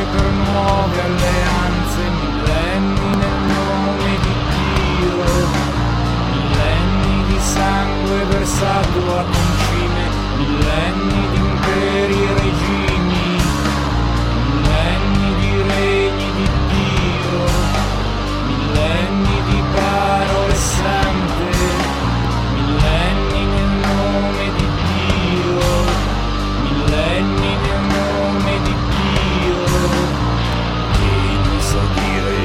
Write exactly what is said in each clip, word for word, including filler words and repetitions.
per nuove alleanze, millenni nel nome di Dio, millenni di sangue versato a concime, millenni di imperi e regimi, millenni di regni di Dio, millenni di parole sante, millenni nel nome di Dio, millenni nel nome di Dio. Chi mi sa dire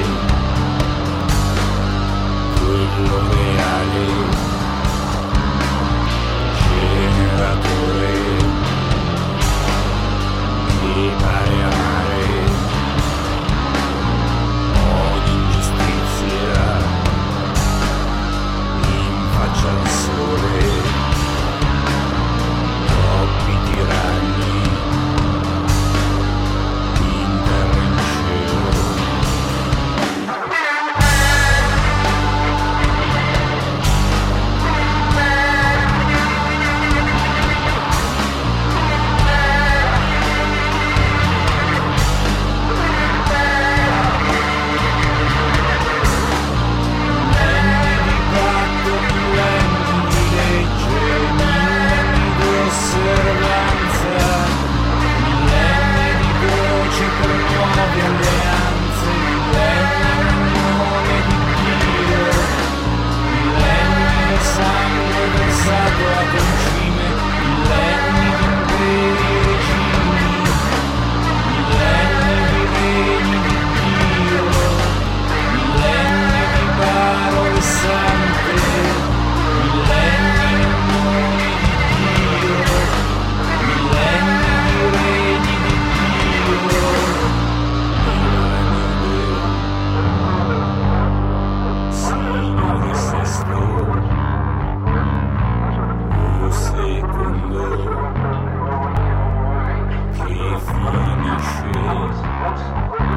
quello reale, generatore, mi pare amare ogni ingiustizia in faccia al sole, troppi tiranni in terra in cielo. Che finisce